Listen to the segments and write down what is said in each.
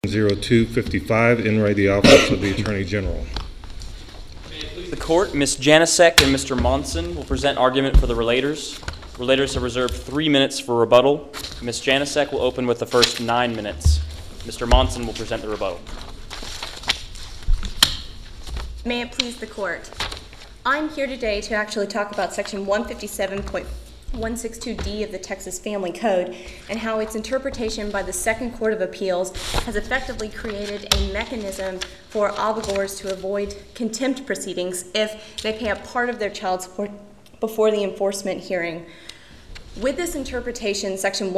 0255, in re the Office of the Attorney General. The court, Ms. Janasek and Mr. Monson will present argument for the relators. Relators have reserved 3 minutes for rebuttal. Ms. Janasek will open with the first 9 minutes. Mr. Monson will present the rebuttal. May it please the court. I'm here today to actually talk about section 157.162D of the Texas Family Code and how its interpretation by the Second Court of Appeals has effectively created a mechanism for obligors to avoid contempt proceedings if they pay a part of their child support before the enforcement hearing. With this interpretation, section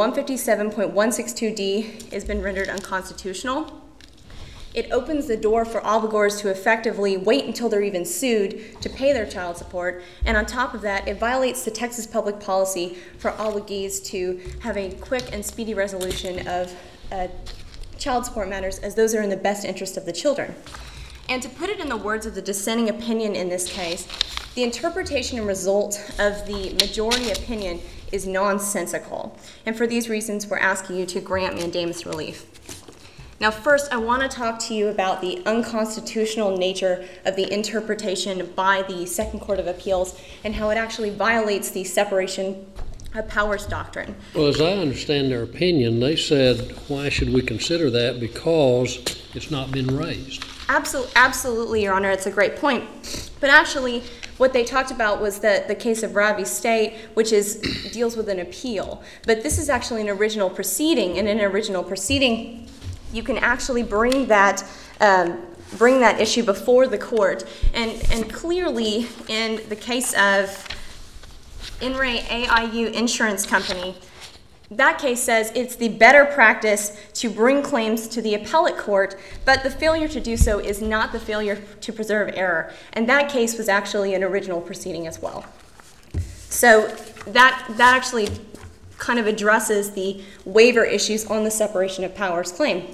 157.162D has been rendered unconstitutional. It opens the door for obligors to effectively wait until they're even sued to pay their child support, and on top of that, it violates the Texas public policy for obligees to have a quick and speedy resolution of child support matters, as those are in the best interest of the children. And to put it in the words of the dissenting opinion in this case, the interpretation and result of the majority opinion is nonsensical. And for these reasons, we're asking you to grant mandamus relief. Now, first, I want to talk to you about the unconstitutional nature of the interpretation by the Second Court of Appeals and how it actually violates the separation of powers doctrine. Well, as I understand their opinion, they said, why should we consider that? Because it's not been raised. Absolutely, Your Honor. It's a great point. But actually, what they talked about was the case of Raby State, which deals with an appeal. But this is actually an original proceeding. In an original proceeding, you can actually bring that issue before the court. And clearly, in the case of In re AIU Insurance Company, that case says it's the better practice to bring claims to the appellate court, but the failure to do so is not the failure to preserve error. And that case was actually an original proceeding as well. So that actually kind of addresses the waiver issues on the separation of powers claim.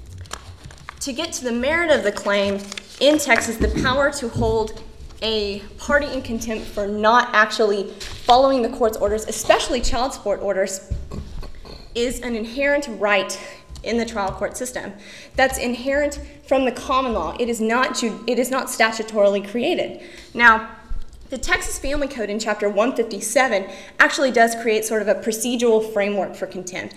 To get to the merit of the claim, in Texas, the power to hold a party in contempt for not actually following the court's orders, especially child support orders, is an inherent right in the trial court system. That's inherent from the common law. It is not statutorily created. Now, the Texas Family Code in Chapter 157 actually does create sort of a procedural framework for contempt.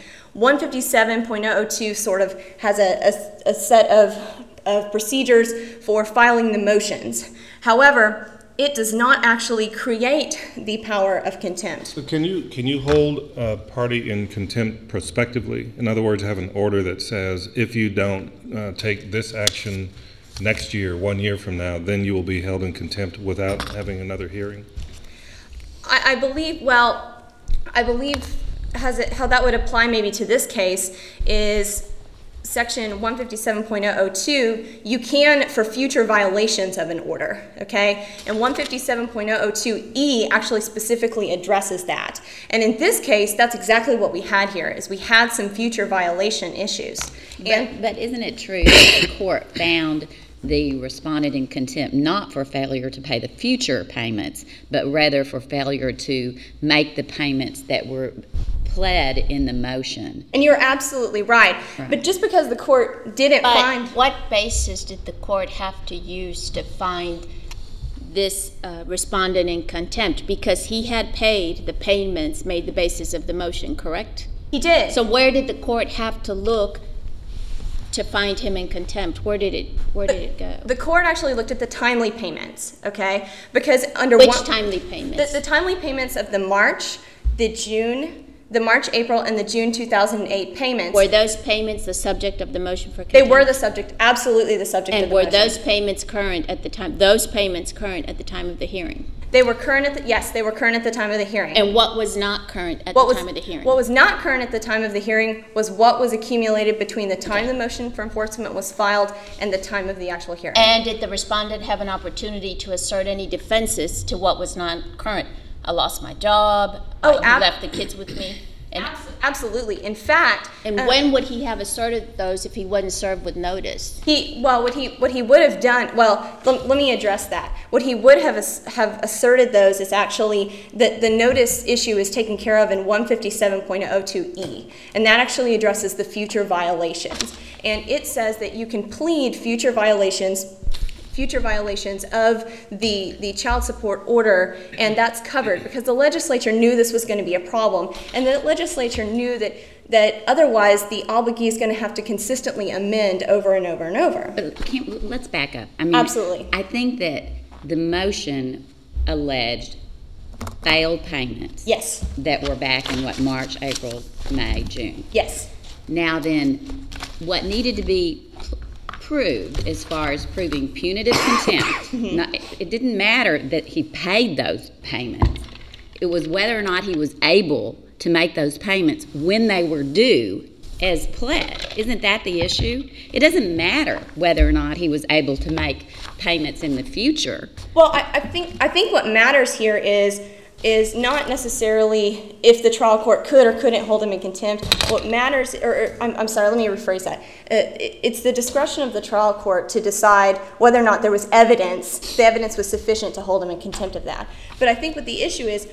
157.002 sort of has a set of procedures for filing the motions. However, it does not actually create the power of contempt. So can you hold a party in contempt prospectively? In other words, have an order that says if you don't take this action next year, 1 year from now, then you will be held in contempt without having another hearing? I believe how that would apply maybe to this case is section 157.002, you can for future violations of an order, okay? And 157.002E actually specifically addresses that. And in this case, that's exactly what we had here, is we had some future violation issues. But isn't it true that the court found the respondent in contempt not for failure to pay the future payments, but rather for failure to make the payments that were pled in the motion? And you're absolutely right. But just because the court didn't find... What basis did the court have to use to find this respondent in contempt? Because he had paid the payments made the basis of the motion, correct? He did. So where did the court have to look to find him in contempt? Where did it go? The court actually looked at the timely payments, okay? Because under Which timely payments? The timely payments of the March, April, and the June 2008 payments. Were those payments the subject of the motion for contempt? They were the subject, absolutely the subject of the motion. And were those payments current at the time? Those payments current at the time of the hearing? They were current at yes, they were current at the time of the hearing. And what was not current at the time of the hearing? What was not current at the time of the hearing was what was accumulated between the time the motion for enforcement was filed and the time of the actual hearing. And did the respondent have an opportunity to assert any defenses to what was not current? I lost my job. You left the kids with me. Absolutely. In fact, and when would he have asserted those if he wasn't served with notice? What he would have done. Well, let me address that. What he would have asserted those is actually that the notice issue is taken care of in 157.02E, and that actually addresses the future violations. and it says that you can plead future violations of the child support order, and that's covered because the legislature knew this was going to be a problem, and the legislature knew that otherwise the obligee is going to have to consistently amend over and over and over. But let's back up. I mean, Absolutely. I think that the motion alleged failed payments. Yes. That were back in March, April, May, June. Yes. Now then, what needed to be proved as far as proving punitive contempt, it didn't matter that he paid those payments. It was whether or not he was able to make those payments when they were due as pled. Not that the issue? It doesn't matter whether or not he was able to make payments in the future. Well, I think what matters here is not necessarily if the trial court could or couldn't hold him in contempt. What matters, I'm sorry, let me rephrase that. It's the discretion of the trial court to decide whether or not there was evidence, the evidence was sufficient to hold him in contempt of that. But I think what the issue is,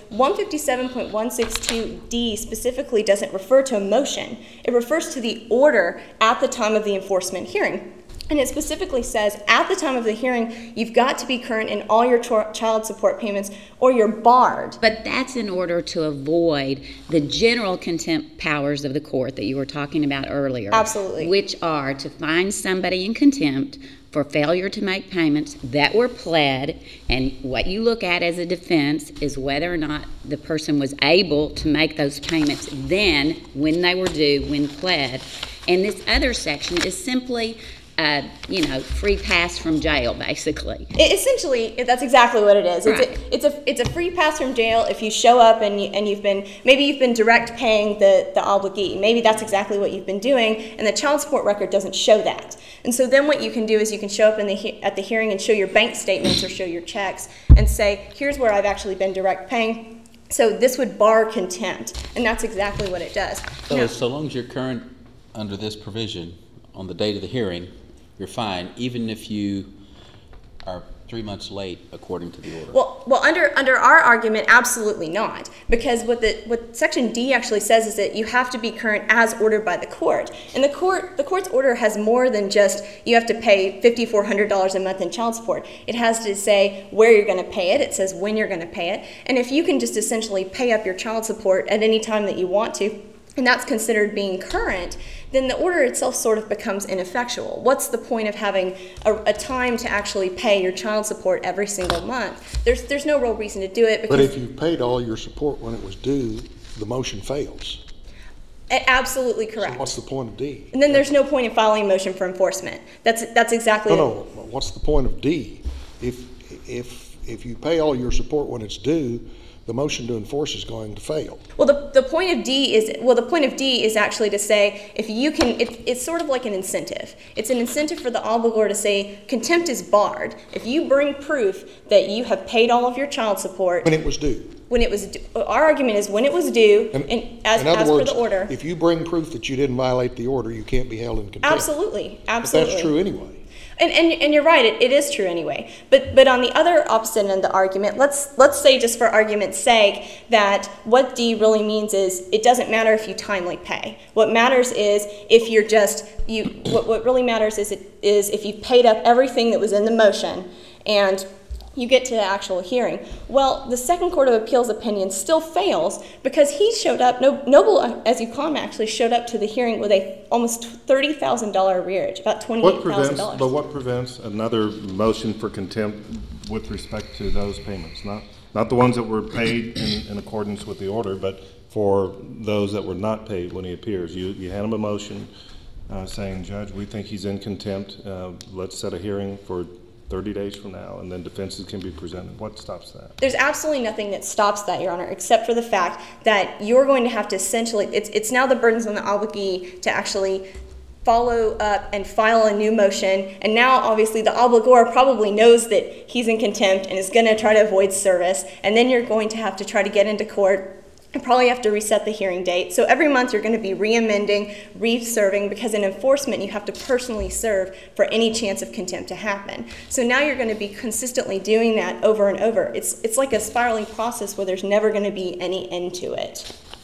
157.162D specifically doesn't refer to a motion. It refers to the order at the time of the enforcement hearing. And it specifically says, at the time of the hearing, you've got to be current in all your child support payments or you're barred. But that's in order to avoid the general contempt powers of the court that you were talking about earlier. Absolutely. Which are to find somebody in contempt for failure to make payments that were pled, and what you look at as a defense is whether or not the person was able to make those payments then, when they were due, when pled. And this other section is simply free pass from jail, basically. Essentially, that's exactly what it is. Right. It's a free pass from jail if you show up and you've been direct paying the obligee. Maybe that's exactly what you've been doing, and the child support record doesn't show that. And so then what you can do is you can show up at the hearing and show your bank statements or show your checks and say, here's where I've actually been direct paying. So this would bar contempt, and that's exactly what it does. So long as you're current under this provision on the date of the hearing, you're fine, even if you are 3 months late according to the order. Well, under our argument, absolutely not, because what Section D actually says is that you have to be current as ordered by the court, and the court's order has more than just you have to pay $5,400 a month in child support. It has to say where you're going to pay it. It says when you're going to pay it, and if you can just essentially pay up your child support at any time that you want to, and that's considered being current, then the order itself sort of becomes ineffectual. What's the point of having a time to actually pay your child support every single month? There's no real reason to do it. But if you paid all your support when it was due, the motion fails. Absolutely correct. So what's the point of D? And then there's no point in filing a motion for enforcement. That's exactly. No. What's the point of D? If you pay all your support when it's due, the motion to enforce is going to fail. Well, the point of D is actually to say if you can. It's sort of like an incentive. It's an incentive for the obligor to say contempt is barred if you bring proof that you have paid all of your child support When it was due. When it was due. Our argument is when it was due, as per the order. If you bring proof that you didn't violate the order, you can't be held in contempt. Absolutely. But that's true anyway. And you're right, it is true anyway. But on the other opposite end of the argument, let's say just for argument's sake that what D really means is it doesn't matter if you timely pay. What matters is if you're what really matters is if you paid up everything that was in the motion and you get to the actual hearing. Well, the Second Court of Appeals opinion still fails because he showed up, Noble, as you call him, actually showed up to the hearing with a almost $30,000 arrearage, about $28,000. But what prevents another motion for contempt with respect to those payments? Not the ones that were paid in accordance with the order, but for those that were not paid when he appears. You hand him a motion saying, Judge, we think he's in contempt. Let's set a hearing for 30 days from now, and then defenses can be presented. What stops that? There's absolutely nothing that stops that, Your Honor, except for the fact that you're going to have to essentially, it's now the burdens on the obligee to actually follow up and file a new motion, and now obviously the obligor probably knows that he's in contempt and is going to try to avoid service, and then you're going to have to try to get into court and probably have to reset the hearing date. So every month you're going to be re-amending, re-serving, because in enforcement you have to personally serve for any chance of contempt to happen. So now you're going to be consistently doing that over and over. It's like a spiraling process where there's never going to be any end to it.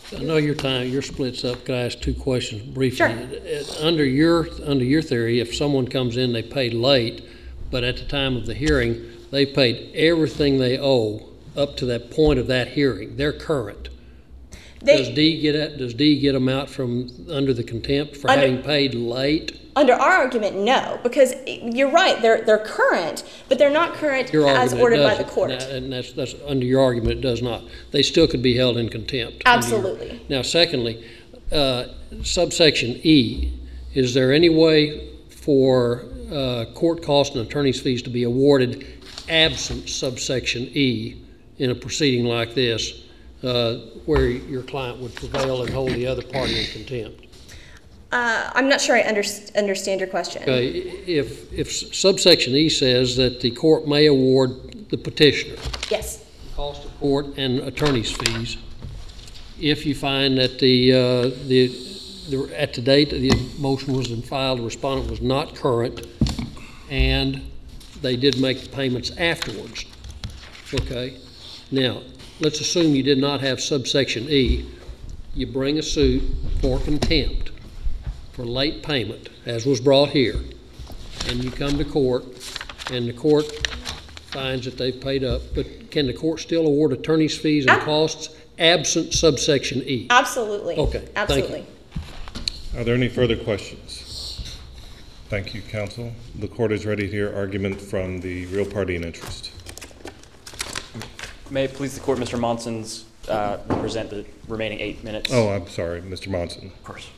I know your splits up. Could I ask two questions briefly? Sure. Under your theory, if someone comes in, they paid late, but at the time of the hearing, they paid everything they owe up to that point of that hearing. They're current. Does D get them out from under the contempt for having paid late? Under our argument, no, because you're right, they're current, but they're not current as ordered by the court. And that's under your argument, it does not. They still could be held in contempt. Absolutely. Now, secondly, subsection E, is there any way for court costs and attorney's fees to be awarded absent subsection E in a proceeding like this, where your client would prevail and hold the other party in contempt? I'm not sure I understand your question. Okay, if subsection E says that the court may award the petitioner Yes. cost of court and attorney's fees, if you find that at the date that the motion was filed, the respondent was not current, and they did make the payments afterwards. Okay? Now, let's assume you did not have subsection E. You bring a suit for contempt for late payment, as was brought here, and you come to court, and the court finds that they've paid up, but can the court still award attorney's fees and costs absent subsection E? Absolutely. Okay, thank you. Absolutely. Are there any further questions? Thank you, counsel. The court is ready to hear argument from the real party in interest. May it please the court, Mr. Monson's present the remaining 8 minutes. Oh, I'm sorry, Mr. Monson. Of course.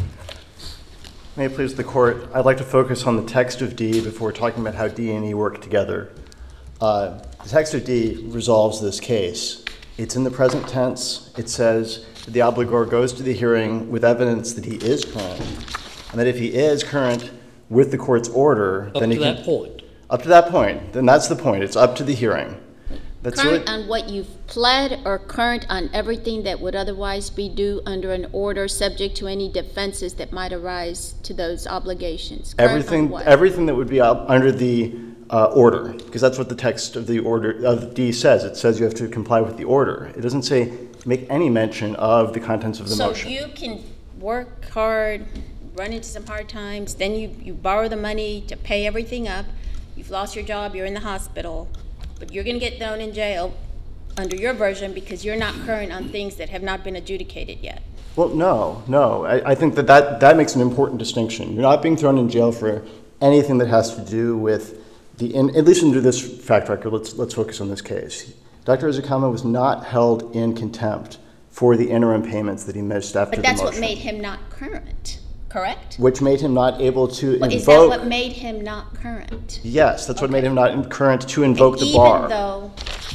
May it please the court, I'd like to focus on the text of D before talking about how D and E work together. The text of D resolves this case. It's in the present tense. It says that the obligor goes to the hearing with evidence that he is current, and that if he is current with the court's order, then he can... Up to that point. Up to that point. Then that's the point. It's up to the hearing. That's Current on what you've pled, or current on everything that would otherwise be due under an order, subject to any defenses that might arise to those obligations? Current on what? Everything that would be up under the order, because that's what the text of the order of D says. It says you have to comply with the order. It doesn't say make any mention of the contents of the motion. So you can work hard, run into some hard times, then you borrow the money to pay everything up. You've lost your job, you're in the hospital, but you're going to get thrown in jail under your version because you're not current on things that have not been adjudicated yet. Well, no. I think that makes an important distinction. You're not being thrown in jail for anything that has to do with at least under this fact record, let's focus on this case. Dr. Izukama was not held in contempt for the interim payments that he missed after the motion. But that's what made him not current, correct? Which made him not able to invoke... Is that what made him not current? Yes, that's what made him not current to invoke the bar. Even though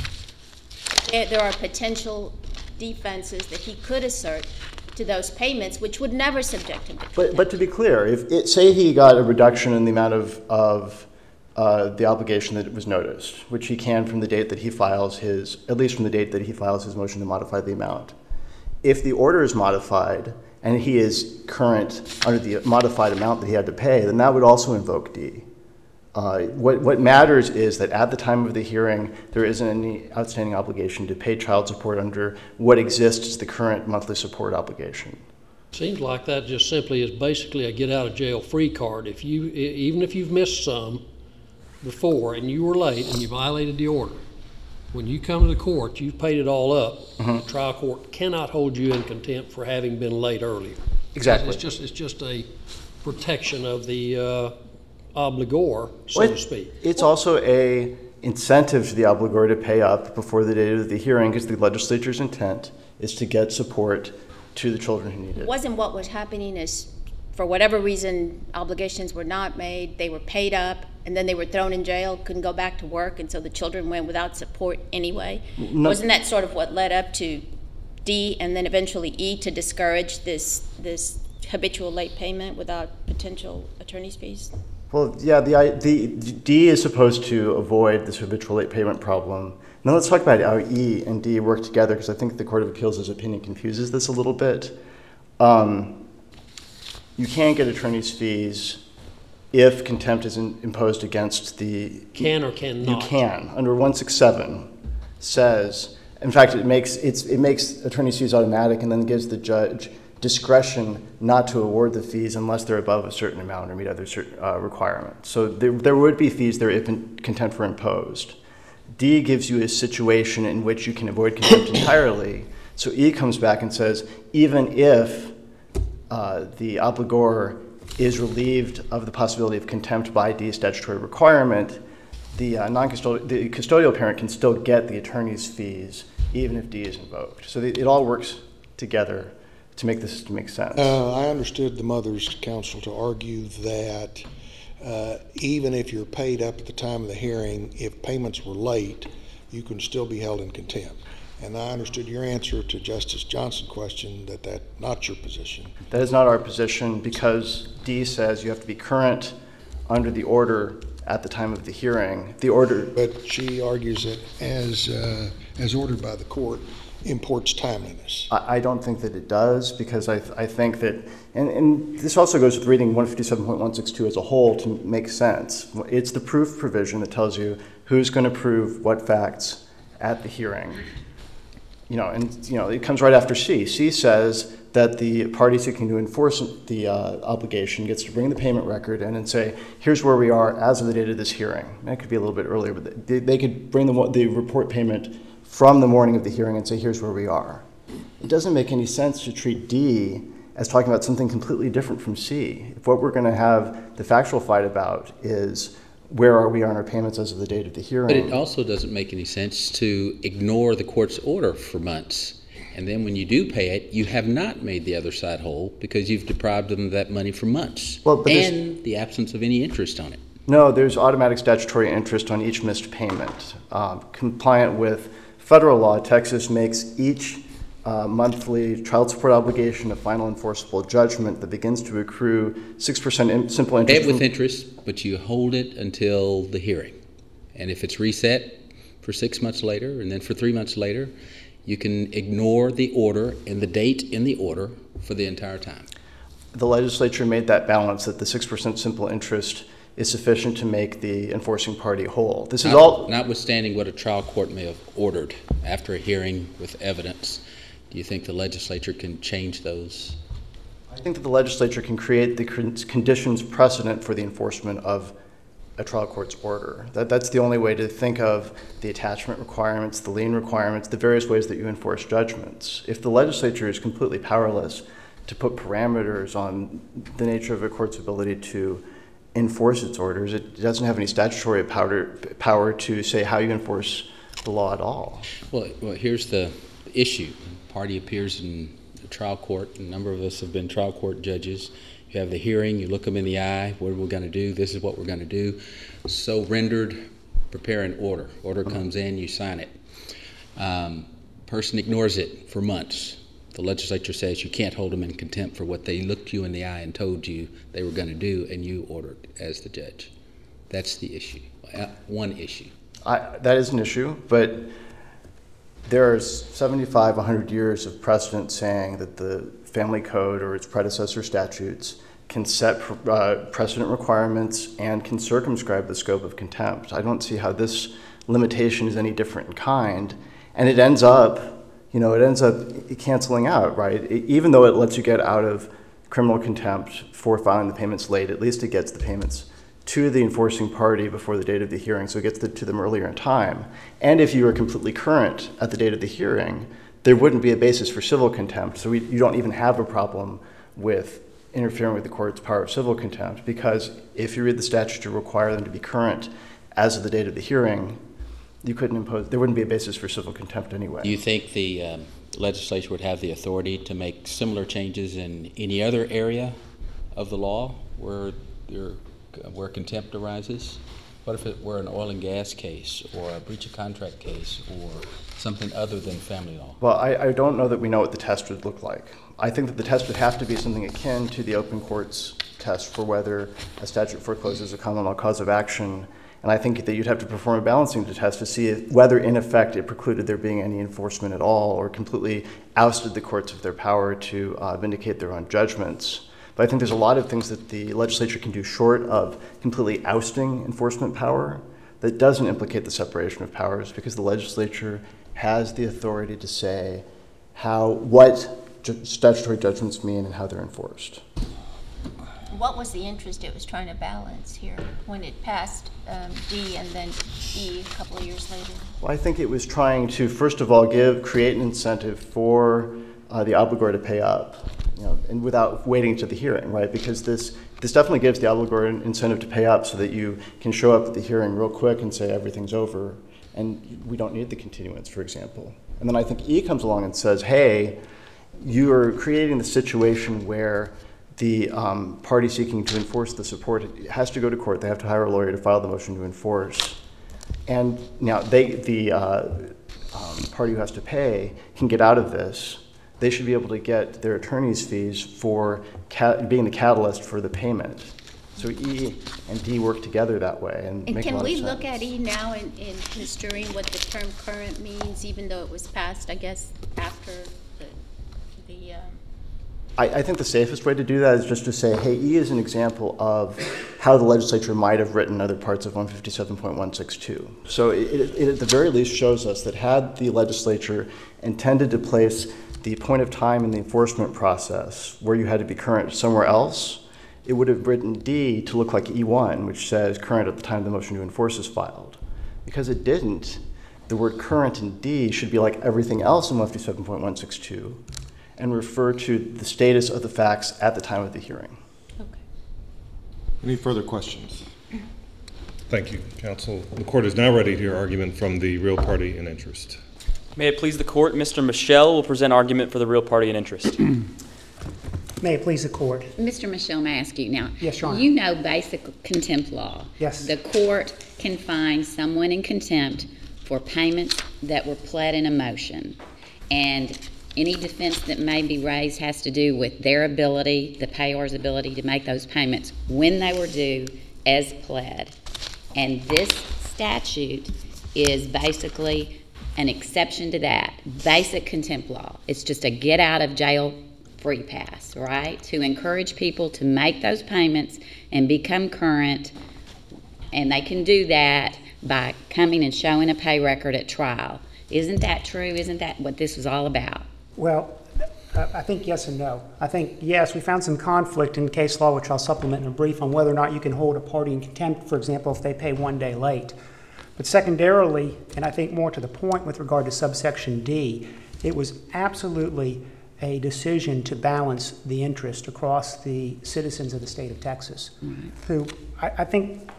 there are potential defenses that he could assert to those payments, which would never subject him to contempt. But to be clear, say he got a reduction in the amount of the obligation that was noticed, which he can from the date that he files at least from the date that he files his motion to modify the amount. If the order is modified and he is current under the modified amount that he had to pay, then that would also invoke D. What matters is that at the time of the hearing, there isn't any outstanding obligation to pay child support under what exists as the current monthly support obligation. Seems like that just simply is basically a get out of jail free card. Even if you've missed some before and you were late and you violated the order, when you come to the court, you've paid it all up. The trial court cannot hold you in contempt for having been late earlier. Exactly. It's just a protection of the obligor, so to speak. It's also a incentive to the obligor to pay up before the date of the hearing, because the legislature's intent is to get support to the children who need it. Wasn't what was happening is, for whatever reason, obligations were not made, they were paid up, and then they were thrown in jail, couldn't go back to work, and so the children went without support anyway? Wasn't that sort of what led up to D and then eventually E to discourage this habitual late payment without potential attorney's fees? Well, yeah, the D is supposed to avoid this habitual late payment problem. Now let's talk about how E and D work together, because I think the Court of Appeals' opinion confuses this a little bit. You can't get attorney's fees if contempt is imposed against the... Can or cannot? You can. Under 167 says, In fact, it makes attorney's fees automatic and then gives the judge discretion not to award the fees unless they're above a certain amount or meet other certain requirements. So there would be fees there if contempt were imposed. D gives you a situation in which you can avoid contempt entirely. So E comes back and says, even if the obligor is relieved of the possibility of contempt by D's statutory requirement, the custodial parent can still get the attorney's fees even if D is invoked. So it all works together to make this to make sense. I understood the mother's counsel to argue that even if you're paid up at the time of the hearing, if payments were late, you can still be held in contempt. And I understood your answer to Justice Johnson's question that that's not your position. That is not our position because D says you have to be current under the order at the time of the hearing. The order, but she argues that as ordered by the court, imports timeliness. I don't think that it does because I think that, and this also goes with reading 157.162 as a whole to make sense. It's the proof provision that tells you who's going to prove what facts at the hearing. It comes right after C. C says that the party seeking to enforce the obligation gets to bring the payment record in and say, here's where we are as of the date of this hearing. That could be a little bit earlier, but they could bring the report payment from the morning of the hearing and say, here's where we are. It doesn't make any sense to treat D as talking about something completely different from C. If what we're going to have the factual fight about is where are we on our payments as of the date of the hearing. But it also doesn't make any sense to ignore the court's order for months. And then when you do pay it, you have not made the other side whole because you've deprived them of that money for months. And the absence of any interest on it. No, there's automatic statutory interest on each missed payment. Compliant with federal law, Texas makes each monthly child support obligation a final enforceable judgment that begins to accrue 6% simple interest. Pay it with interest, but you hold it until the hearing. And if it's reset for 6 months later and then for 3 months later, you can ignore the order and the date in the order for the entire time. The legislature made that balance that the 6% simple interest is sufficient to make the enforcing party whole. This is all notwithstanding what a trial court may have ordered after a hearing with evidence. Do you think the legislature can change those? I think that the legislature can create the conditions precedent for the enforcement of a trial court's order. That's the only way to think of the attachment requirements, the lien requirements, the various ways that you enforce judgments. If the legislature is completely powerless to put parameters on the nature of a court's ability to enforce its orders, it doesn't have any statutory power to say how you enforce the law at all. Well, here's the issue. The party appears in the trial court. A number of us have been trial court judges. You have the hearing, you look them in the eye, what are we going to do? This is what we're going to do. So rendered, prepare an order. Order comes in, you sign it. Person ignores it for months. The legislature says you can't hold them in contempt for what they looked you in the eye and told you they were going to do, and you ordered as the judge. That's the issue. One issue. That is an issue, but there's 75, 100 years of precedent saying that the Family Code or its predecessor statutes can set precedent requirements and can circumscribe the scope of contempt. I don't see how this limitation is any different in kind, and it ends up canceling out, right? Even though it lets you get out of criminal contempt for filing the payments late, at least it gets the payments to the enforcing party before the date of the hearing, so it gets to them earlier in time. And if you are completely current at the date of the hearing, there wouldn't be a basis for civil contempt, so you don't even have a problem with interfering with the court's power of civil contempt, because if you read the statute to require them to be current as of the date of the hearing, you couldn't impose, there wouldn't be a basis for civil contempt anyway. Do you think the legislature would have the authority to make similar changes in any other area of the law where contempt arises? What if it were an oil and gas case or a breach of contract case or something other than family law? Well, I don't know that we know what the test would look like. I think that the test would have to be something akin to the open courts test for whether a statute forecloses a common law cause of action. And I think that you'd have to perform a balancing test to see whether, in effect, it precluded there being any enforcement at all or completely ousted the courts of their power to vindicate their own judgments. But I think there's a lot of things that the legislature can do short of completely ousting enforcement power that doesn't implicate the separation of powers, because the legislature has the authority to say what statutory judgments mean and how they're enforced. What was the interest it was trying to balance here when it passed D and then E a couple of years later? Well, I think it was trying to, first of all, create an incentive for the obligor to pay up, and without waiting to the hearing, right? Because this definitely gives the obligor an incentive to pay up so that you can show up at the hearing real quick and say everything's over, and we don't need the continuance, for example. And then I think E comes along and says, hey, you are creating the situation where the party seeking to enforce the support has to go to court. They have to hire a lawyer to file the motion to enforce. And now the party who has to pay can get out of this. They should be able to get their attorney's fees for being the catalyst for the payment. So E and D work together that way and make a lot of sense. And can we look at E now in construing what the term current means, even though it was passed, I guess, after the I think the safest way to do that is just to say, hey, E is an example of how the legislature might have written other parts of 157.162. So it at the very least shows us that had the legislature intended to place the point of time in the enforcement process where you had to be current somewhere else, it would have written D to look like E1, which says current at the time the motion to enforce is filed. Because it didn't, the word current in D should be like everything else in 157.162 and refer to the status of the facts at the time of the hearing. Okay. Any further questions? Thank you, counsel. The court is now ready to hear argument from the real party in interest. May it please the court, Mr. Michel will present argument for the real party in interest. May it please the court. Mr. Michel, may I ask you now? Yes, Your Honor. You know basic contempt law. Yes. The court can find someone in contempt for payments that were pled in a motion. And any defense that may be raised has to do with their ability, the payor's ability to make those payments when they were due as pled. And this statute is basically an exception to that. Basic contempt law. It's just a get out of jail free pass, right? To encourage people to make those payments and become current. And they can do that by coming and showing a pay record at trial. Isn't that true? Isn't that what this was all about? Well, I think yes and no. I think, yes, we found some conflict in case law, which I'll supplement in a brief, on whether or not you can hold a party in contempt, for example, if they pay 1 day late. But secondarily, and I think more to the point with regard to subsection D, it was absolutely a decision to balance the interest across the citizens of the state of Texas, who I think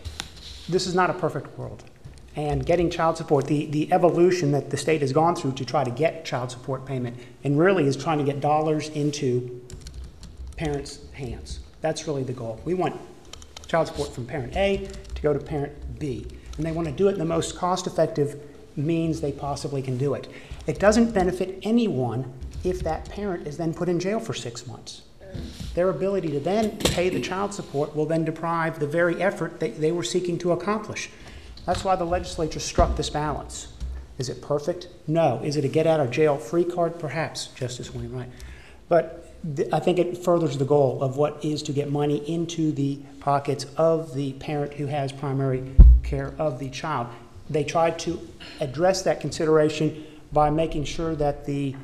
this is not a perfect world. And getting child support, the evolution that the state has gone through to try to get child support payment, and really is trying to get dollars into parents' hands. That's really the goal. We want child support from parent A to go to parent B. And they want to do it in the most cost-effective means they possibly can do it. It doesn't benefit anyone if that parent is then put in jail for 6 months. Their ability to then pay the child support will then deprive the very effort that they were seeking to accomplish. That's why the legislature struck this balance. Is it perfect? No. Is it a get-out-of-jail-free card? Perhaps, Justice Wainwright. But I think it furthers the goal of what is to get money into the pockets of the parent who has primary care of the child. They tried to address that consideration by making sure that the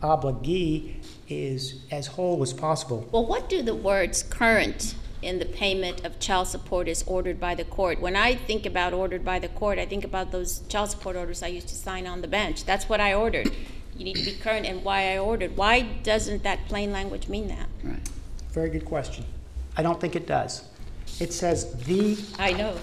obligee is as whole as possible. Well, what do the words current in the payment of child support is ordered by the court? When I think about ordered by the court, I think about those child support orders I used to sign on the bench. That's what I ordered. You need to be current and why I ordered. Why doesn't that plain language mean that? Right. Very good question. I don't think it does. It says the... I know.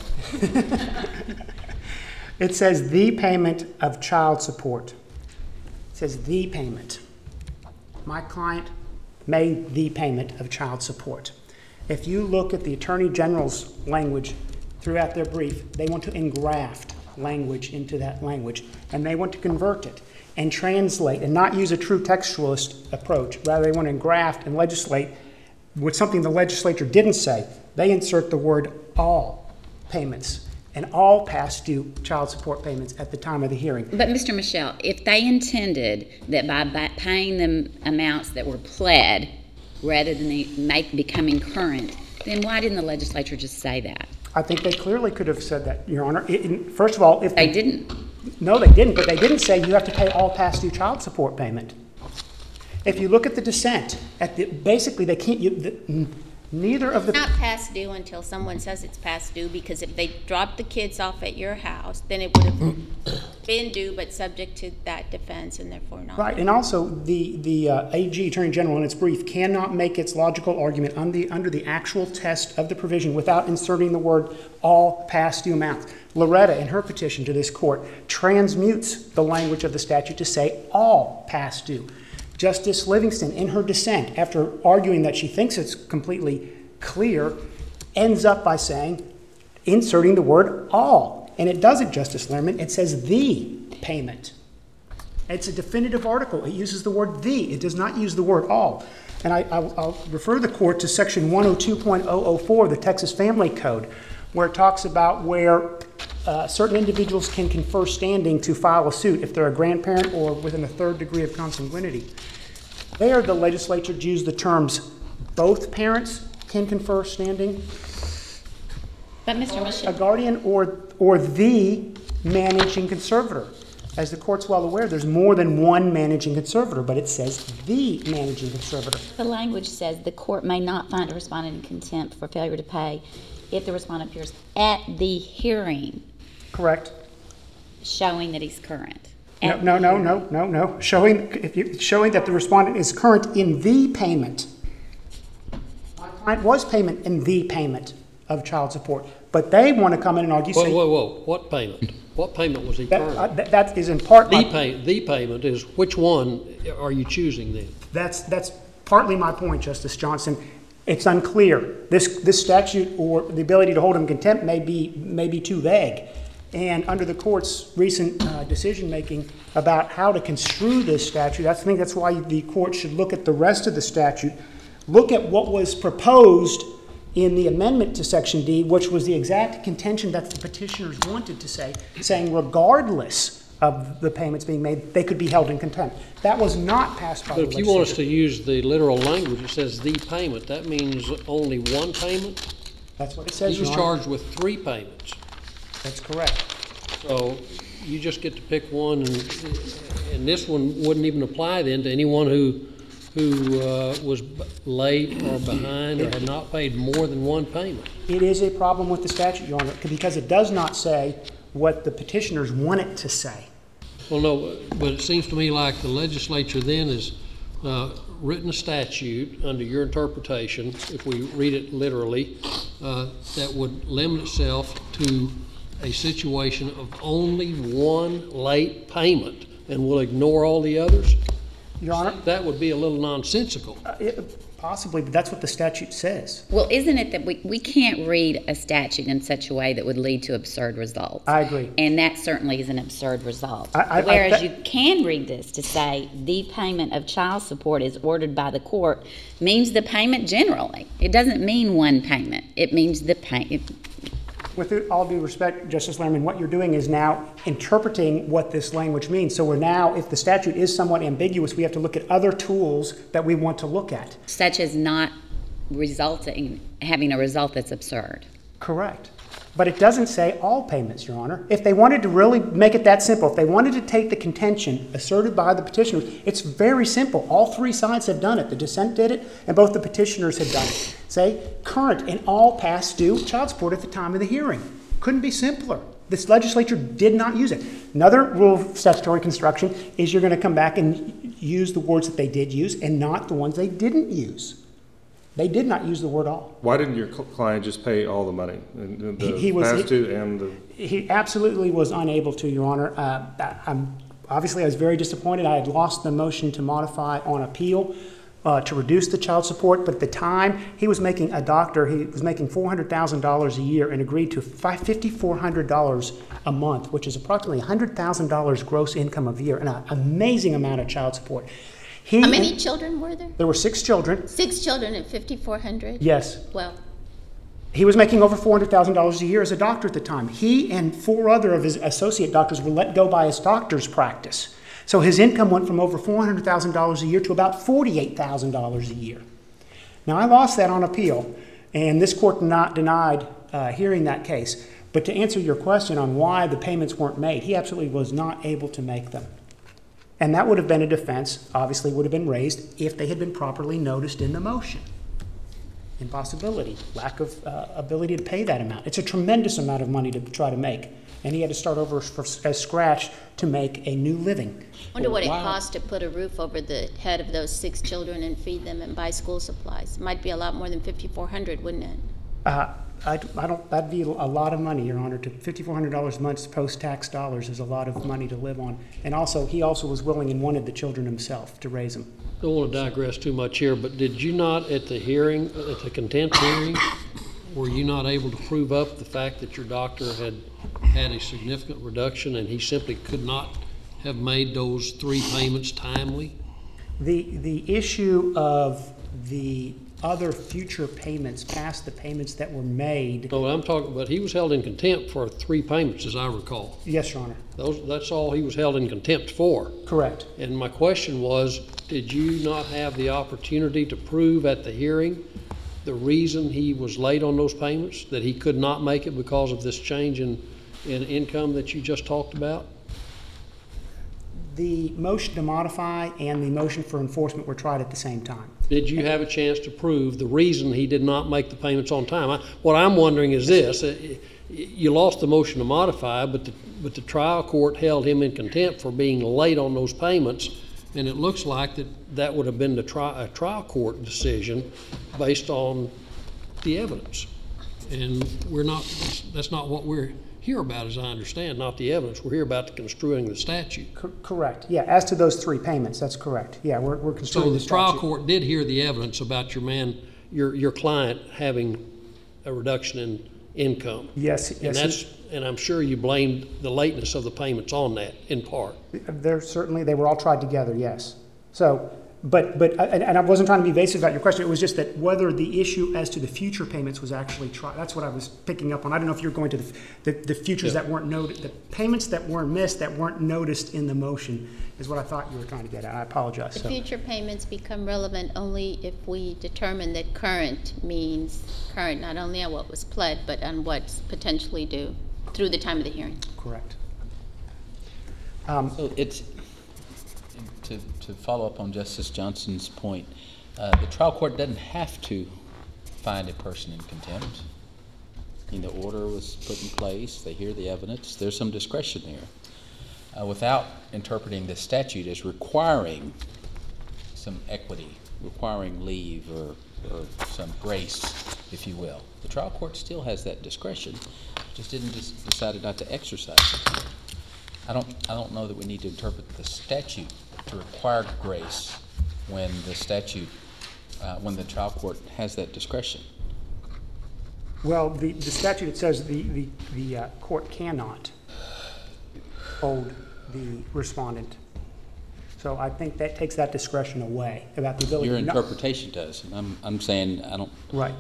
It says the payment of child support. It says the payment. My client made the payment of child support. If you look at the Attorney General's language throughout their brief, they want to engraft language into that language, and they want to convert it and translate and not use a true textualist approach. Rather, they want to engraft and legislate with something the legislature didn't say. They insert the word all payments and all past due child support payments at the time of the hearing. But Mr. Michel, if they intended that by paying them amounts that were pled rather than becoming current, then why didn't the legislature just say that? I think they clearly could have said that, Your Honor. First of all, if they didn't. No, they didn't, but they didn't say you have to pay all past due child support payment. If you look at the dissent, basically they can't, neither of It's the, not past due until someone says it's past due, because if they dropped the kids off at your house, then it would have been due, but subject to that defense, and therefore not. right, and also the AG, Attorney General, in its brief, cannot make its logical argument under the actual test of the provision without inserting the word all past due amounts. Loretta, in her petition to this court, transmutes the language of the statute to say all past due. Justice Livingston, in her dissent, after arguing that she thinks it's completely clear, ends up by saying, inserting the word all. And it doesn't, Justice Lerman. It says the payment. It's a definitive article. It uses the word the. It does not use the word all. And I'll refer the court to section 102.004 of the Texas Family Code, where it talks about where certain individuals can confer standing to file a suit if they're a grandparent or within a third degree of consanguinity. There, the legislature used the terms both parents can confer standing, But Mr. Michelle, a guardian, or the managing conservator. As the court's well aware, there's more than one managing conservator, but it says the managing conservator. the language says the court may not find a respondent in contempt for failure to pay if the respondent appears at the hearing Correct? showing that he's current. No. Showing that the respondent is current in the payment. My client was payment in the payment of child support, but they want to come in and argue. Whoa, what payment? What payment was he current? That is in part. The payment is, which one are you choosing then? That's partly my point, Justice Johnson. It's unclear. This statute or the ability to hold him in contempt may be too vague. And under the court's recent decision-making about how to construe this statute, I think that's why the court should look at the rest of the statute, look at what was proposed in the amendment to Section D, which was the exact contention that the petitioners wanted to say, saying regardless of the payments being made, they could be held in contempt. That was not passed by the But if legislature. you want us to use the literal language, it says the payment, that means only one payment? That's what it says, He was Your Honor. charged with 3 payments. That's correct. So you just get to pick one, and this one wouldn't even apply then to anyone who was late or behind or had not paid more than one payment. It is a problem with the statute, Your Honor, because it does not say what the petitioners want it to say. Well, no, but it seems to me like the legislature then has written a statute under your interpretation, if we read it literally, that would limit itself to a situation of only one late payment and will ignore all the others? Your Honor? That would be a little nonsensical. Possibly, but that's what the statute says. Well, isn't it that we can't read a statute in such a way that would lead to absurd results? I agree. And that certainly is an absurd result. Whereas you can read this to say the payment of child support is ordered by the court means the payment generally. It doesn't mean one payment. It means the payment. With all due respect, Justice Lerman, what you're doing is now interpreting what this language means. So we're now, if the statute is somewhat ambiguous, we have to look at other tools that we want to look at. Such as not having a result that's absurd. Correct. But it doesn't say all payments, Your Honor. If they wanted to really make it that simple, if they wanted to take the contention asserted by the petitioners, it's very simple. All 3 sides have done it. The dissent did it, and both the petitioners have done it. Say, current in all past due child support at the time of the hearing. Couldn't be simpler. This legislature did not use it. Another rule of statutory construction is you're going to come back and use the words that they did use and not the ones they didn't use. They did not use the word all. Why didn't your client just pay all the money? He absolutely was unable to, Your Honor. I was very disappointed. I had lost the motion to modify on appeal to reduce the child support, but at the time he was making $400,000 a year and agreed to $5,400 a month, which is approximately $100,000 gross income a year, and an amazing amount of child support. How many children were there? There were 6 children. 6 children at $5,400? Yes. Well, he was making over $400,000 a year as a doctor at the time. He and 4 other of his associate doctors were let go by his doctor's practice. So his income went from over $400,000 a year to about $48,000 a year. Now, I lost that on appeal, and this court denied hearing that case. But to answer your question on why the payments weren't made, he absolutely was not able to make them. And that would have been a defense, obviously would have been raised if they had been properly noticed in the motion. Impossibility, lack of ability to pay that amount. It's a tremendous amount of money to try to make. And he had to start over as scratch to make a new living. I wonder what it costs to put a roof over the head of those 6 children and feed them and buy school supplies. It might be a lot more than $5,400, wouldn't it? I don't, that'd be a lot of money, Your Honor. To $5,400 a month post-tax dollars is a lot of money to live on. And also, he also was willing and wanted the children himself to raise them. Don't want to digress too much here, but did you not at the hearing, at the contempt hearing, were you not able to prove up the fact that your doctor had a significant reduction and he simply could not have made those 3 payments timely? The issue of the other future payments past the payments that were made. No, I'm talking about he was held in contempt for 3 payments, as I recall. Yes, Your Honor. That's all he was held in contempt for. Correct. And my question was, did you not have the opportunity to prove at the hearing the reason he was late on those payments, that he could not make it because of this change in income that you just talked about? The motion to modify and the motion for enforcement were tried at the same time. Did you have a chance to prove the reason he did not make the payments on time? What I'm wondering is this. You lost the motion to modify, but the trial court held him in contempt for being late on those payments, and it looks like that would have been a trial court decision based on the evidence. And that's not what we're here about, as I understand, not the evidence. We're here about the construing the statute. Correct. Yeah, as to those 3 payments, that's correct. Yeah, we're construing the statute. So the trial court did hear the evidence about your client having a reduction in income. Yes. And I'm sure you blamed the lateness of the payments on that, in part. They were all tried together, yes. So, and I wasn't trying to be evasive about your question. It was just that whether the issue as to the future payments was actually tried. That's what I was picking up on. I don't know if you're going to the futures that weren't noted, the payments that weren't missed, that weren't noticed in the motion is what I thought you were trying to get at. I apologize. The future payments become relevant only if we determine that current means current not only on what was pled, but on what's potentially due through the time of the hearing. Correct. So it's, to follow up on Justice Johnson's point, the trial court doesn't have to find a person in contempt. The order was put in place, they hear the evidence, there's some discretion there. Without interpreting the statute as requiring some equity, requiring leave or some grace, if you will. The trial court still has that discretion, just decided not to exercise it. I don't know that we need to interpret the statute to require grace when the statute, when the trial court has that discretion. Well, the statute, it says the court cannot hold the respondent. So I think that takes that discretion away about the ability. Your interpretation does. I'm saying I don't. Right.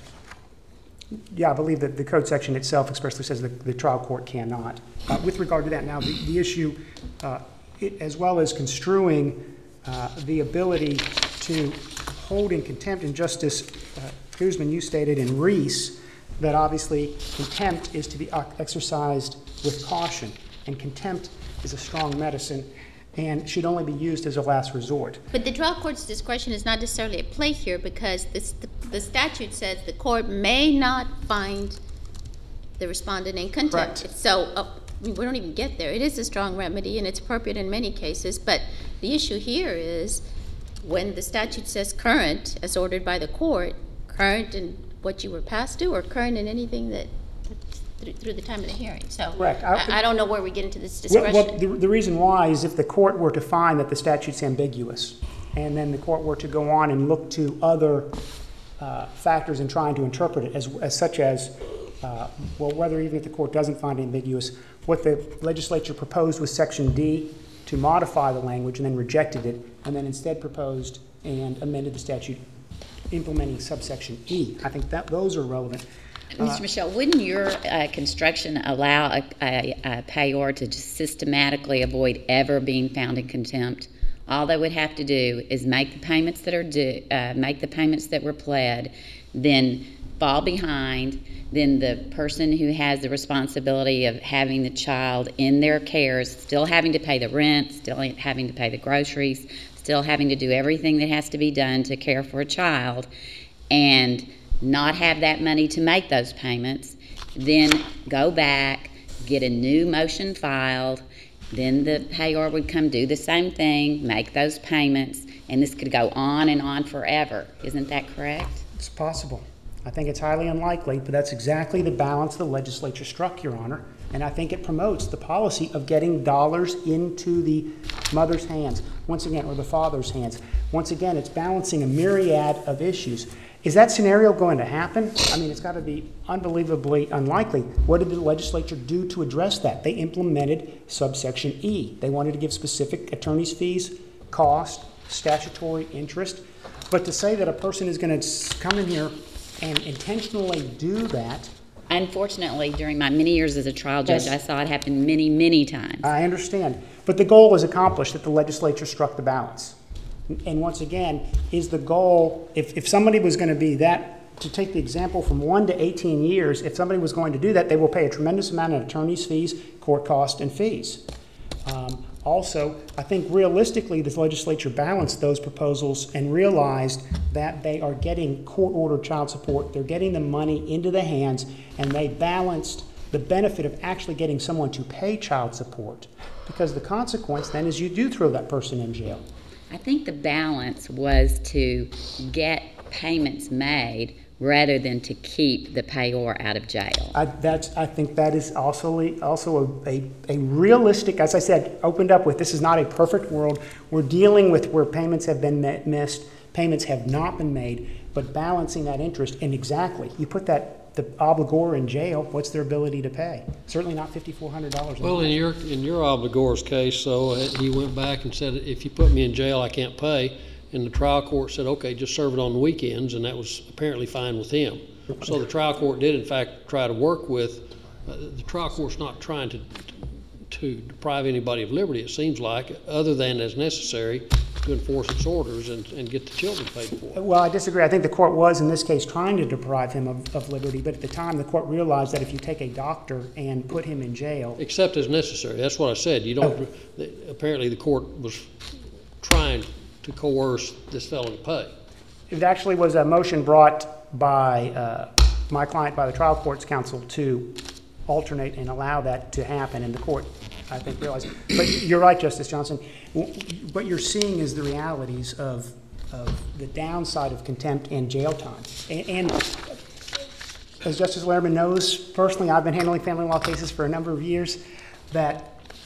Yeah, I believe that the code section itself expressly says that the trial court cannot. With regard to that, now the issue, as well as construing the ability to hold in contempt, and Justice Guzman, you stated in Reese that obviously contempt is to be exercised with caution, and contempt is a strong medicine and should only be used as a last resort. But the trial court's discretion is not necessarily at play here because the statute says the court may not find the respondent in contempt. Correct. So we don't even get there. It is a strong remedy and it's appropriate in many cases, but the issue here is when the statute says current, as ordered by the court, current in what you were past due or current in anything that through the time of the hearing. So Correct. I don't know where we get into this discretion. Well, the reason why is if the court were to find that the statute's ambiguous, and then the court were to go on and look to other factors in trying to interpret it, as such as, well, whether even if the court doesn't find it ambiguous, what the legislature proposed was Section D to modify the language and then rejected it, and then instead proposed and amended the statute implementing subsection E. I think that those are relevant. Mr. Michel, wouldn't your construction allow a payor to just systematically avoid ever being found in contempt? All they would have to do is make the payments that are due, make the payments that were pled, then fall behind, then the person who has the responsibility of having the child in their care is still having to pay the rent, still having to pay the groceries, still having to do everything that has to be done to care for a child, and not have that money to make those payments, then go back, get a new motion filed, then the payor would come do the same thing, make those payments, and this could go on and on forever. Isn't that correct? It's possible. I think it's highly unlikely, but that's exactly the balance the legislature struck, Your Honor. And I think it promotes the policy of getting dollars into the mother's hands, once again, or the father's hands. Once again, it's balancing a myriad of issues. Is that scenario going to happen? I mean, it's got to be unbelievably unlikely. What did the legislature do to address that? They implemented subsection E. They wanted to give specific attorney's fees, cost, statutory interest. But to say that a person is going to come in here and intentionally do that. Unfortunately, during my many years as a trial judge, Yes. I saw it happen many, many times. I understand. But the goal was accomplished, that the legislature struck the balance. And once again, is the goal, if somebody was going to be that, to take the example from 1 to 18 years, if somebody was going to do that, they will pay a tremendous amount of attorney's fees, court costs, and fees. Also, I think realistically, the legislature balanced those proposals and realized that they are getting court-ordered child support, they're getting the money into the hands, and they balanced the benefit of actually getting someone to pay child support. Because the consequence then is you do throw that person in jail. I think the balance was to get payments made rather than to keep the payor out of jail. I think that is also a realistic, as I said, opened up with, this is not a perfect world. We're dealing with where payments have been missed, payments have not been made, but balancing that interest. And exactly, you put the obligor in jail, what's their ability to pay? Certainly not $5,400. Well, in your obligor's case, though, he went back and said, if you put me in jail, I can't pay. And the trial court said, okay, just serve it on the weekends, and that was apparently fine with him. So the trial court did, in fact, try to work with, the trial court's not trying to deprive anybody of liberty, it seems like, other than as necessary to enforce its orders and get the children paid for. Well, I disagree. I think the court was, in this case, trying to deprive him of liberty, but at the time, the court realized that if you take a doctor and put him in jail... Except as necessary. That's what I said. You don't. Apparently, the court was trying to coerce this fellow to pay. It actually was a motion brought by my client, by the trial court's counsel, to alternate and allow that to happen, and the court, I think, realized. But you're right, Justice Johnson. What you're seeing is the realities of the downside of contempt and jail time. And as Justice Lehrman knows, personally, I've been handling family law cases for a number of years, that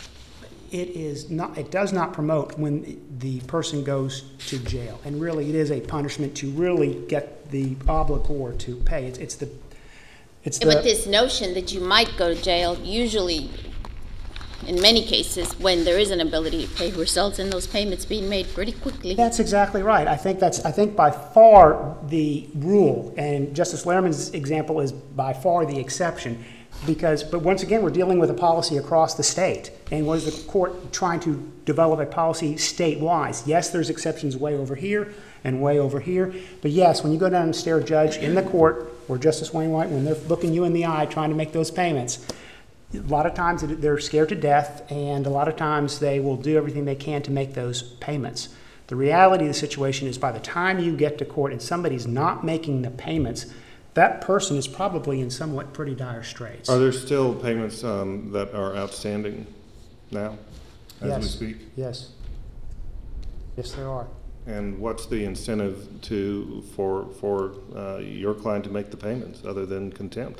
it does not promote when the person goes to jail. And really, it is a punishment to really get the obligor to pay. But this notion that you might go to jail, usually, in many cases, when there is an ability to pay, results in those payments being made pretty quickly. That's exactly right. I think by far the rule, and Justice Lehrman's example is by far the exception. But once again, we're dealing with a policy across the state. And what is the court trying to develop a policy state-wise? Yes, there's exceptions way over here and way over here. But yes, when you go down and stare a judge in the court, or Justice Wainwright, when they're looking you in the eye trying to make those payments, a lot of times they're scared to death, and a lot of times they will do everything they can to make those payments. The reality of the situation is by the time you get to court and somebody's not making the payments, that person is probably in somewhat pretty dire straits. Are there still payments that are outstanding now, as we speak? Yes. Yes, there are. And what's the incentive for your client to make the payments other than contempt?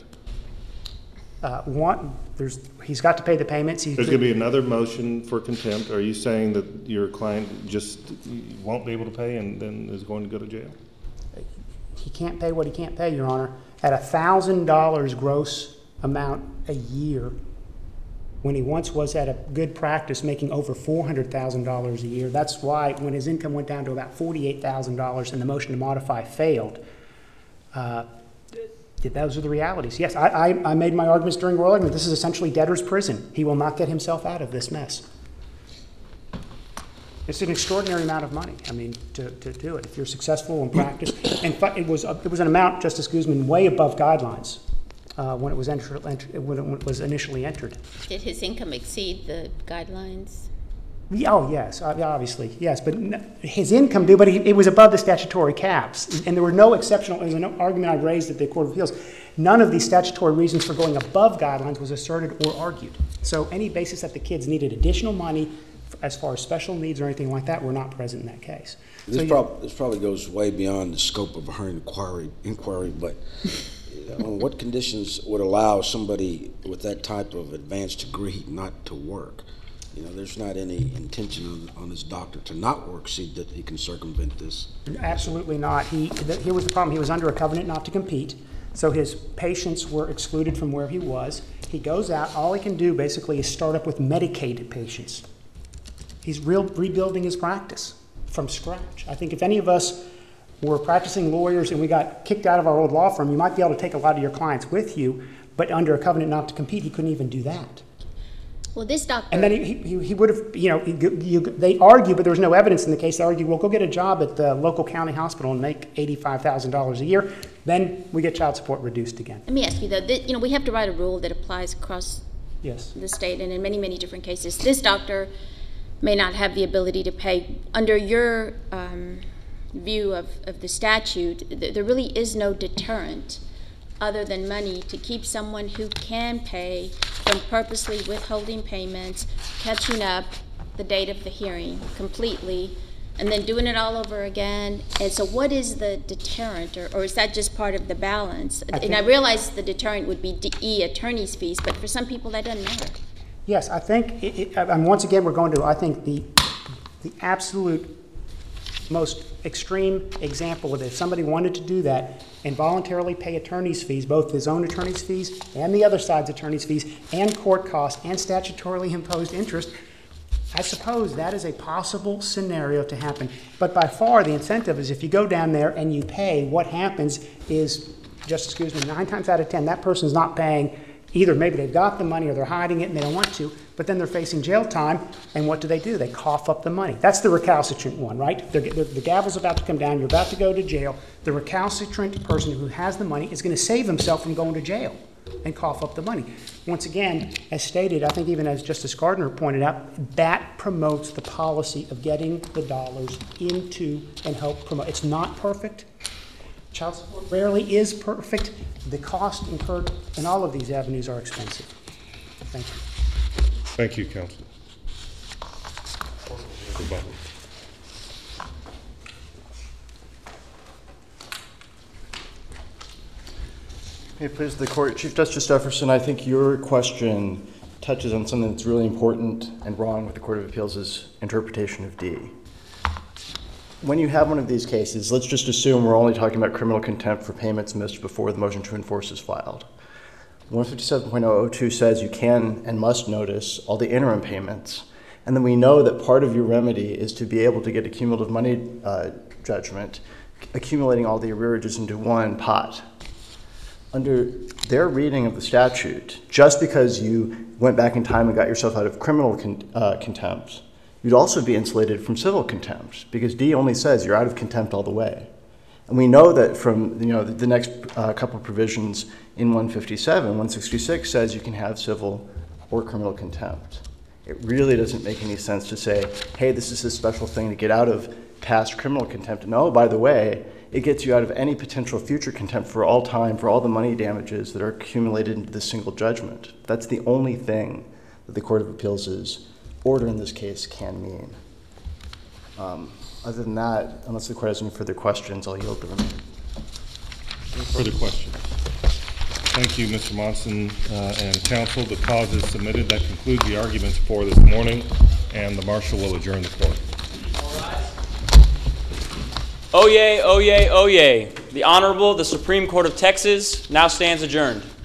He's got to pay the payments. There's going to be another motion for contempt. Are you saying that your client just won't be able to pay and then is going to go to jail? He can't pay what he can't pay, Your Honor. At $1,000 gross amount a year, when he once was at a good practice making over $400,000 a year, that's why when his income went down to about $48,000 and the motion to modify failed, those are the realities. Yes, I made my arguments during oral argument. This is essentially debtor's prison. He will not get himself out of this mess. It's an extraordinary amount of money, I mean, to do it, if you're successful in practice. And it was an amount, Justice Guzman, way above guidelines when it was initially entered. Did his income exceed the guidelines? Oh, yes, obviously, yes, but his income did, but it was above the statutory caps. And there were no exceptional, there was an argument I raised at the Court of Appeals, none of these statutory reasons for going above guidelines was asserted or argued. So any basis that the kids needed additional money as far as special needs or anything like that were not present in that case. This probably goes way beyond the scope of a Hearn inquiry, but what conditions would allow somebody with that type of advanced degree not to work? You know, there's not any intention on this doctor to not work, see that he can circumvent this. Absolutely not. Here was the problem. He was under a covenant not to compete, so his patients were excluded from where he was. He goes out. All he can do basically is start up with Medicaid patients. He's rebuilding his practice from scratch. I think if any of us were practicing lawyers and we got kicked out of our old law firm, you might be able to take a lot of your clients with you, but under a covenant not to compete, he couldn't even do that. Well, this doctor... And then he would have, they argue, but there was no evidence in the case. They argue, well, go get a job at the local county hospital and make $85,000 a year. Then we get child support reduced again. Let me ask you, though, we have to write a rule that applies across yes. the state and in many, many different cases. This doctor may not have the ability to pay. Under your view of the statute, there really is no deterrent other than money to keep someone who can pay from purposely withholding payments, catching up the date of the hearing completely, and then doing it all over again. And so what is the deterrent, or is that just part of the balance? And I realize the deterrent would be attorney's fees, but for some people that doesn't matter. Yes, I think, and once again, we're going to, I think the absolute most extreme example of it, if somebody wanted to do that and voluntarily pay attorney's fees, both his own attorney's fees and the other side's attorney's fees and court costs and statutorily imposed interest, I suppose that is a possible scenario to happen. But by far, the incentive is if you go down there and you pay, what happens is, Justice Guzman, 9 times out of 10, that person's not paying. Either maybe they've got the money or they're hiding it and they don't want to, but then they're facing jail time, and what do? They cough up the money. That's the recalcitrant one, right? The gavel's about to come down, you're about to go to jail. The recalcitrant person who has the money is going to save himself from going to jail and cough up the money. Once again, as stated, I think even as Justice Gardner pointed out, that promotes the policy of getting the dollars into and help promote. It's not perfect. Child support rarely is perfect. The cost incurred in all of these avenues are expensive. Thank you. Thank you, Counsel. Rebuttal. May it please the Court. Chief Justice Jefferson, I think your question touches on something that's really important and wrong with the Court of Appeals' interpretation of D. When you have one of these cases, let's just assume we're only talking about criminal contempt for payments missed before the motion to enforce is filed. 157.002 says you can and must notice all the interim payments, and then we know that part of your remedy is to be able to get a cumulative money judgment, accumulating all the arrearages into one pot. Under their reading of the statute, just because you went back in time and got yourself out of criminal contempt, you'd also be insulated from civil contempt, because D only says you're out of contempt all the way. And we know that from the next couple of provisions in 157, 166 says you can have civil or criminal contempt. It really doesn't make any sense to say, hey, this is a special thing to get out of past criminal contempt. And oh, by the way, it gets you out of any potential future contempt for all time for all the money damages that are accumulated into this single judgment. That's the only thing that the Court of Appeals' order in this case can mean. Other than that, unless the Court has any further questions, I'll yield the remainder. Any further questions? Thank you, Mr. Monson and counsel. The cause is submitted. That concludes the arguments for this morning, and the marshal will adjourn the court. Oyez, oyez, oyez. The Honorable, the Supreme Court of Texas now stands adjourned.